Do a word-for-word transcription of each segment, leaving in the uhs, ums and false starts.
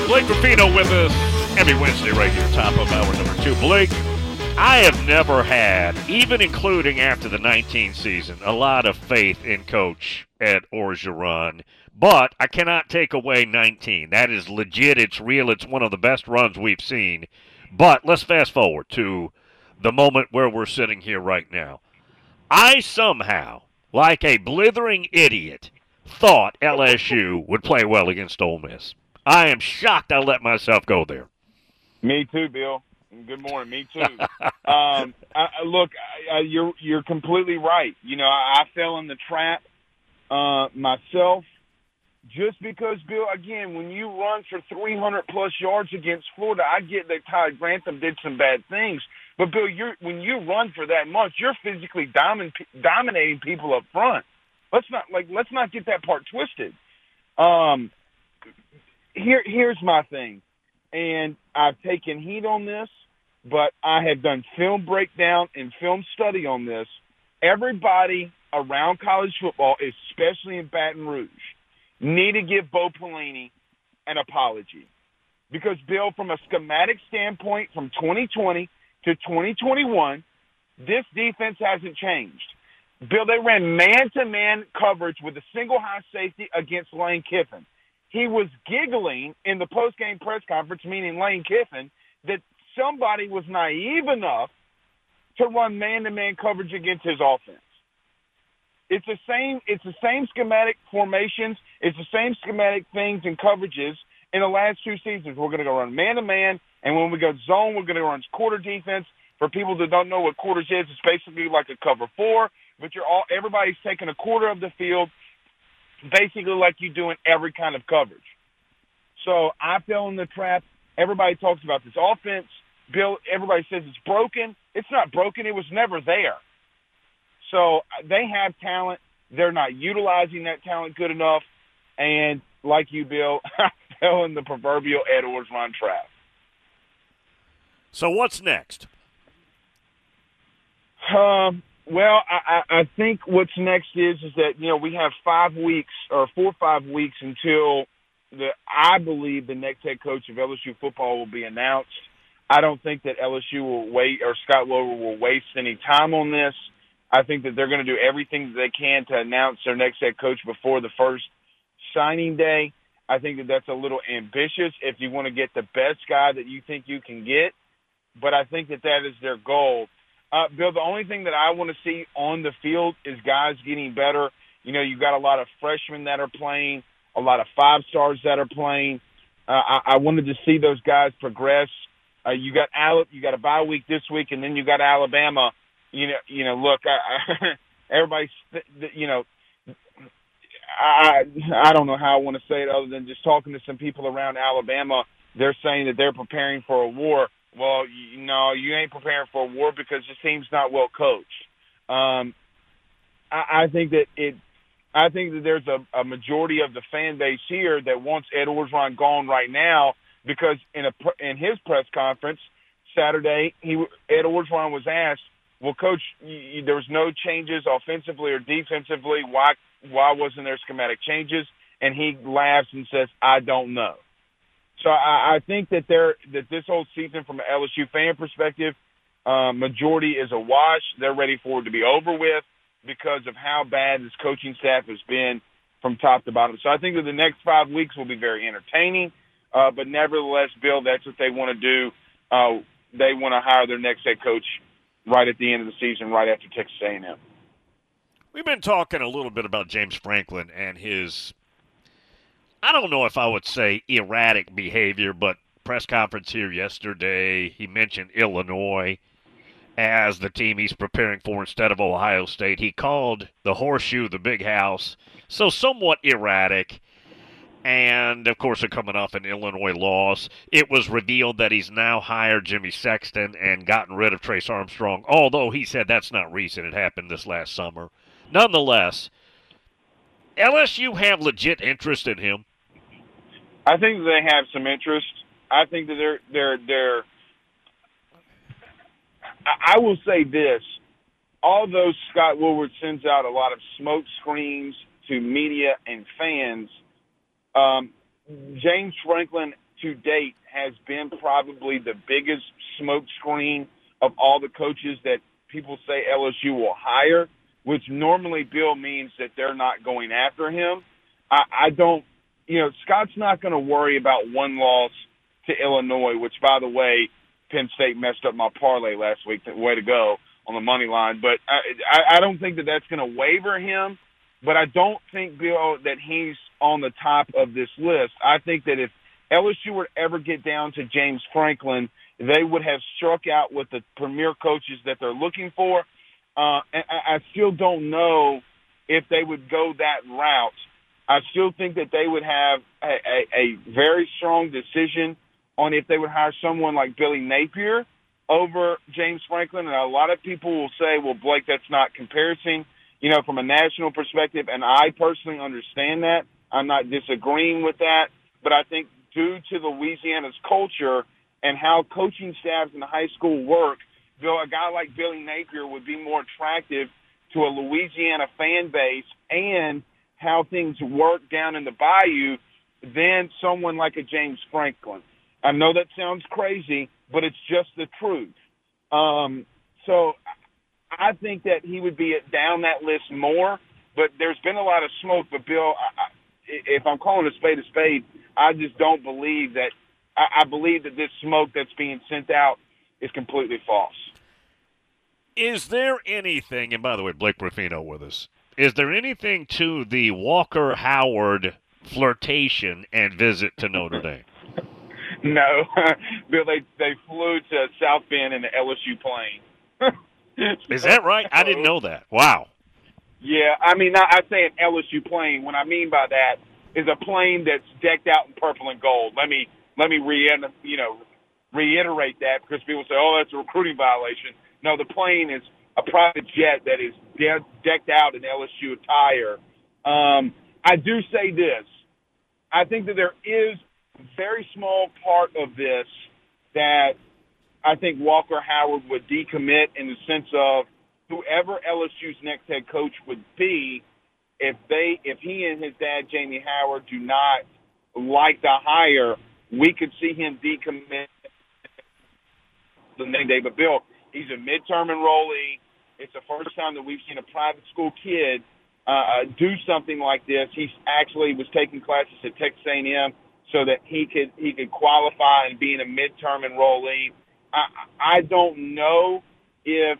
Blake Ruffino with us every Wednesday right here, top of hour number two. Blake, I have never had, even including after the nineteen season, a lot of faith in Coach Ed Orgeron. But I cannot take away nineteen. That is legit. It's real. It's one of the best runs we've seen. But let's fast forward to the moment where we're sitting here right now. I somehow, like a blithering idiot, thought L S U would play well against Ole Miss. I am shocked I let myself go there. Me too, Bill. Good morning. Me too. um, I, look, I, you're you're completely right. You know, I, I fell in the trap uh, myself. Just because, Bill, again, when you run for three hundred plus yards against Florida, I get that Ty Grantham did some bad things. But, Bill, you're, when you run for that much, you're physically domin- dominating people up front. Let's not like let's not get that part twisted. Um, here, here's my thing, and I've taken heat on this, but I have done film breakdown and film study on this. Everybody around college football, especially in Baton Rouge, need to give Bo Pelini an apology. Because, Bill, from a schematic standpoint, from twenty twenty to twenty twenty-one, this defense hasn't changed. Bill, they ran man-to-man coverage with a single high safety against Lane Kiffin. He was giggling in the post-game press conference, meaning Lane Kiffin, that somebody was naive enough to run man-to-man coverage against his offense. It's the same. It's the same schematic formations. It's the same schematic things and coverages in the last two seasons. We're going to go run man-to-man, and when we go zone, we're going to run quarter defense. For people that don't know what quarters is, it's basically like a cover four, but you're all everybody's taking a quarter of the field, basically like you do in every kind of coverage. So I fell in the trap. Everybody talks about this offense. Bill, everybody says it's broken. It's not broken. It was never there. So they have talent. They're not utilizing that talent good enough. And like you, Bill, I fell in the proverbial Ed Orgeron trap. So what's next? Um, well, I, I think what's next is is that, you know, we have five weeks or four or five weeks until the I believe the next head coach of L S U football will be announced. I don't think that L S U will wait or Scott Lower will waste any time on this. I think that they're going to do everything that they can to announce their next head coach before the first signing day. I think that that's a little ambitious if you want to get the best guy that you think you can get, but I think that that is their goal. Uh, Bill, the only thing that I want to see on the field is guys getting better. You know, you've got a lot of freshmen that are playing, a lot of five-stars that are playing. Uh, I, I wanted to see those guys progress. Uh, you got Al- you got a bye week this week, and then you got Alabama. You know, you know. Look, I, I, everybody's, you know, I I don't know how I want to say it other than just talking to some people around Alabama. They're saying that they're preparing for a war. Well, you know, you ain't preparing for a war because the team's not well coached. Um, I, I think that it. I think that there's a, a majority of the fan base here that wants Ed Orgeron gone right now because in a in his press conference Saturday, he Ed Orgeron was asked, "Well, Coach, you, there was no changes offensively or defensively. Why why wasn't there schematic changes?" And he laughs and says, "I don't know." So I, I think that there that this whole season, from an L S U fan perspective, uh, majority is a wash. They're ready for it to be over with because of how bad this coaching staff has been from top to bottom. So I think that the next five weeks will be very entertaining. Uh, but nevertheless, Bill, that's what they want to do. Uh, they want to hire their next head coach right at the end of the season, right after Texas A and M. We've been talking a little bit about James Franklin and his, I don't know if I would say erratic behavior, but press conference here yesterday, he mentioned Illinois as the team he's preparing for instead of Ohio State. He called the Horseshoe the Big House, so somewhat erratic. And, of course, they're coming off an Illinois loss. It was revealed that he's now hired Jimmy Sexton and gotten rid of Trace Armstrong, although he said that's not recent. It happened this last summer. Nonetheless, L S U have legit interest in him. I think they have some interest. I think that they're they're they're. I will say this: although Scott Woodward sends out a lot of smoke screens to media and fans, um, James Franklin to date has been probably the biggest smokescreen of all the coaches that people say L S U will hire, which normally, Bill, means that they're not going after him. I, I don't, you know, Scott's not going to worry about one loss to Illinois, which, by the way, Penn State messed up my parlay last week. Way to go on the money line. But I, I don't think that that's going to waver him. But I don't think, Bill, that he's on the top of this list. I think that if L S U were to ever get down to James Franklin, they would have struck out with the premier coaches that they're looking for. Uh, and I, I still don't know if they would go that route. I still think that they would have a, a, a very strong decision on if they would hire someone like Billy Napier over James Franklin. And a lot of people will say, well, Blake, that's not comparison, you know, from a national perspective. And I personally understand that. I'm not disagreeing with that. But I think due to Louisiana's culture and how coaching staffs in the high school work, Bill, a guy like Billy Napier would be more attractive to a Louisiana fan base and how things work down in the Bayou than someone like a James Franklin. I know that sounds crazy, but it's just the truth. Um, so I think that he would be down that list more, but there's been a lot of smoke. But, Bill, I, if I'm calling a spade a spade, I just don't believe that – I believe that this smoke that's being sent out is completely false. Is there anything – and by the way, Blake Ruffino with us – is there anything to the Walker-Howard flirtation and visit to Notre Dame? No. Bill, they, they flew to South Bend in the L S U plane. Is that right? I didn't know that. Wow. Yeah, I mean, I, I say an L S U plane. What I mean by that is a plane that's decked out in purple and gold. Let me let me re you know reiterate that because people say, oh, that's a recruiting violation. No, the plane is a private jet that is de- decked out in L S U attire. Um, I do say this. I think that there is a very small part of this that I think Walker Howard would decommit in the sense of whoever L S U's next head coach would be, if they, if he and his dad, Jamie Howard, do not like the hire, we could see him decommit the next day. But, Bill, he's a midterm enrollee. It's the first time that we've seen a private school kid uh, do something like this. He actually was taking classes at Texas A and M so that he could he could qualify and be in a midterm enrollee. I, I don't know if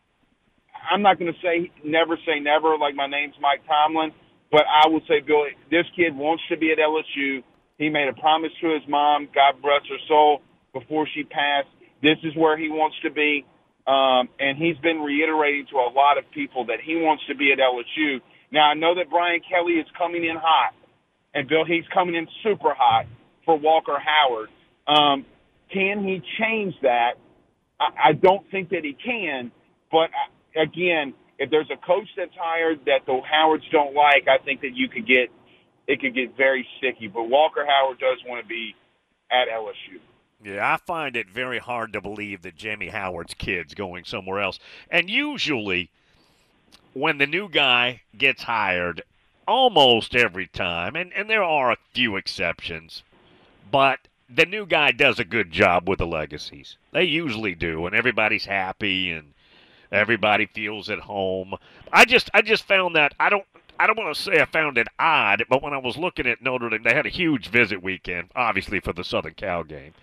– I'm not going to say never say never like my name's Mike Tomlin, but I will say, Bill, this kid wants to be at L S U. He made a promise to his mom, God bless her soul, before she passed. This is where he wants to be. Um, and he's been reiterating to a lot of people that he wants to be at L S U. Now, I know that Brian Kelly is coming in hot. And, Bill, he's coming in super hot for Walker Howard. Um, can he change that? I, I don't think that he can. But, again, if there's a coach that's hired that the Howards don't like, I think that you could get it could get very sticky. But Walker Howard does want to be at L S U. Yeah, I find it very hard to believe that Jamie Howard's kid's going somewhere else. And usually, when the new guy gets hired, almost every time, and, and there are a few exceptions, but the new guy does a good job with the legacies. They usually do, and everybody's happy and everybody feels at home. I just I just found that I don't I don't want to say I found it odd, but when I was looking at Notre Dame, they had a huge visit weekend, obviously for the Southern Cal game.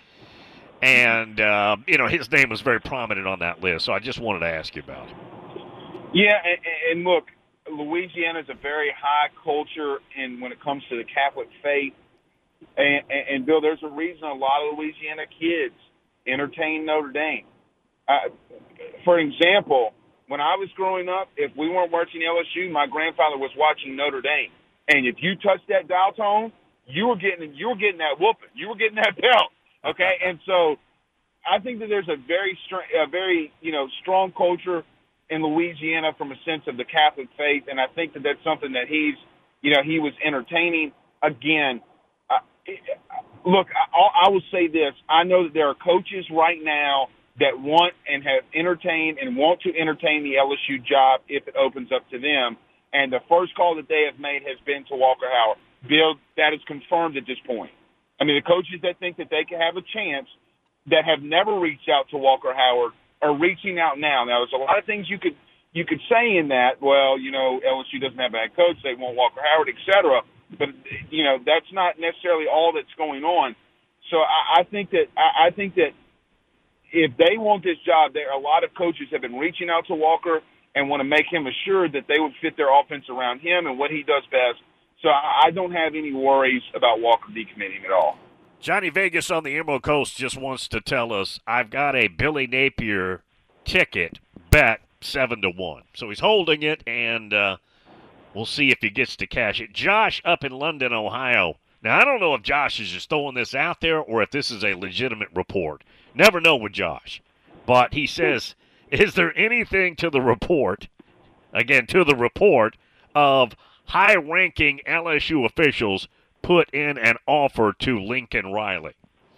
And, uh, you know, his name was very prominent on that list, so I just wanted to ask you about it. Yeah, and, and look, Louisiana is a very high culture in when it comes to the Catholic faith. And, and, and Bill, there's a reason a lot of Louisiana kids entertain Notre Dame. Uh, for example, when I was growing up, if we weren't watching L S U, my grandfather was watching Notre Dame. And if you touched that dial tone, you were getting you were getting that whooping. You were getting that belt. Okay, and so I think that there's a very, a very, you know, strong culture in Louisiana from a sense of the Catholic faith, and I think that that's something that he's, you know, he was entertaining. Again, uh, look, I, I will say this: I know that there are coaches right now that want and have entertained and want to entertain the L S U job if it opens up to them, and the first call that they have made has been to Walker Howard. Bill, that is confirmed at this point. I mean, the coaches that think that they can have a chance that have never reached out to Walker Howard are reaching out now. Now, there's a lot of things you could you could say in that. Well, you know, L S U doesn't have a head coach; they want Walker Howard, et cetera. But you know, that's not necessarily all that's going on. So I, I think that I, I think that if they want this job, there a lot of coaches have been reaching out to Walker and want to make him assured that they would fit their offense around him and what he does best. So I, I don't have any worries about Walker decommitting at all. Johnny Vegas on the Emerald Coast just wants to tell us, I've got a Billy Napier ticket bet seven to one. So he's holding it, and uh, we'll see if he gets to cash it. Josh up in London, Ohio. Now, I don't know if Josh is just throwing this out there or if this is a legitimate report. Never know with Josh. But he says, is there anything to the report, again, to the report, of high-ranking L S U officials put in an offer to Lincoln Riley?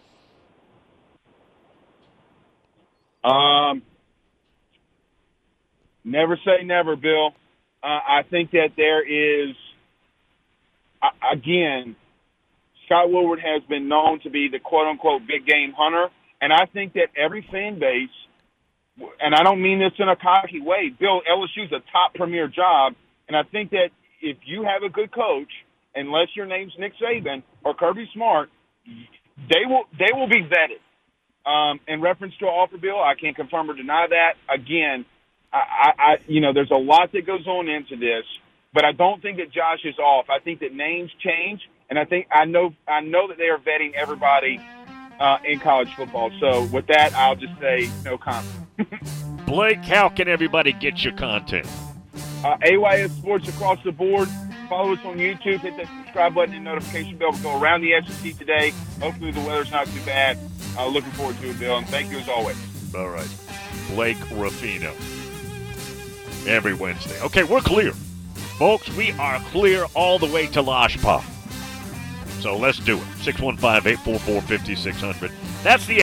Um, never say never, Bill. Uh, I think that there is, uh, again, Scott Woodward has been known to be the quote-unquote big game hunter, and I think that every fan base, and I don't mean this in a cocky way, Bill, L S U's a top premier job, and I think that if you have a good coach, unless your name's Nick Saban or Kirby Smart, they will they will be vetted. Um, in reference to an offer, Bill, I can't confirm or deny that. Again, I, I, I you know there's a lot that goes on into this, but I don't think that Josh is off. I think that names change, and I think I know I know that they are vetting everybody uh, in college football. So with that, I'll just say no comment. Blake, how can everybody get your content? Uh, A Y S Sports across the board. Follow us on YouTube. Hit that subscribe button and notification bell. We'll go around the S E C today. Hopefully the weather's not too bad. Uh, looking forward to it, Bill. And thank you as always. All right. Blake Ruffino. Every Wednesday. Okay, we're clear. Folks, we are clear all the way to Lashpa. So let's do it. six one five, eight four four, five six zero zero. That's the